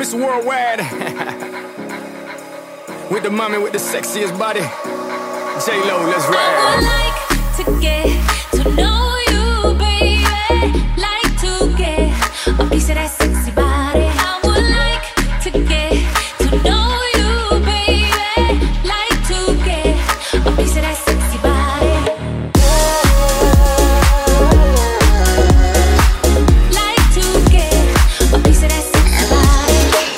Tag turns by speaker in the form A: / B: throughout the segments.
A: Miss Worldwide. With the mommy with the sexiest body. J-Lo, let's ride.
B: I would like to get to know you, baby. Like to get a piece of that sexy body. I would like to get to know you, baby. Like to get a piece of that sexy body. Like to get a piece of that sexy body.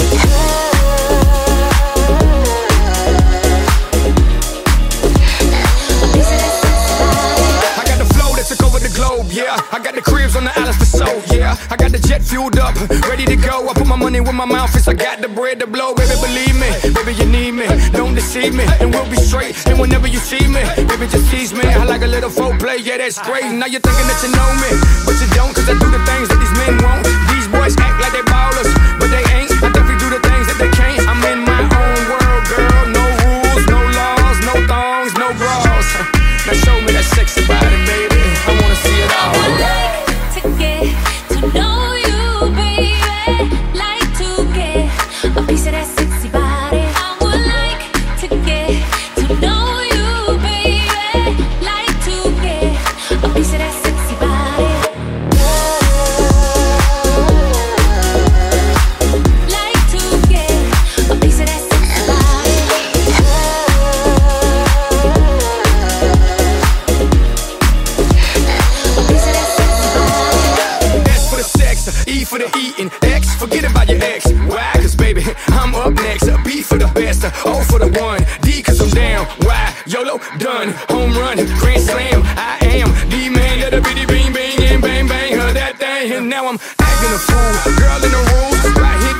A: I got the flow that took over the globe, yeah. I got the cribs on the islands for show, yeah. I got the jet fueled up, ready to go. I put my money where my mouth is. I got the bread to blow, baby, believe me. Baby, you need me, don't deceive me, and we'll be straight. And whenever you see me, baby, just tease me. I like a little foreplay, yeah, that's great. Now you're thinking that you know me, but you don't, cause I do the things that these men won't. These boys act like they ballers, but they ain't. I definitely do the things that they can't. I'm in my own world, girl. No rules, no laws, no thongs, no bras. Now show me that sexy body, baby. I wanna see it all.
B: I would like to get to know you, baby. Like to get a piece of that sexy body. I would like to get to know you, baby. Like to get a piece of that sexy body. Like to get a piece of that sexy body. A piece of that sexy body.
A: S for the sex, E for the eating, X, forget about your ex. Why? Cause baby, I'm up next. B for the best, O for the one, D cause I'm down. Why? YOLO, done, home run, grand slam. I am the man that a bitty bing bang and bang bang. Heard that thing, and now I'm acting a fool. Girl in the room, right here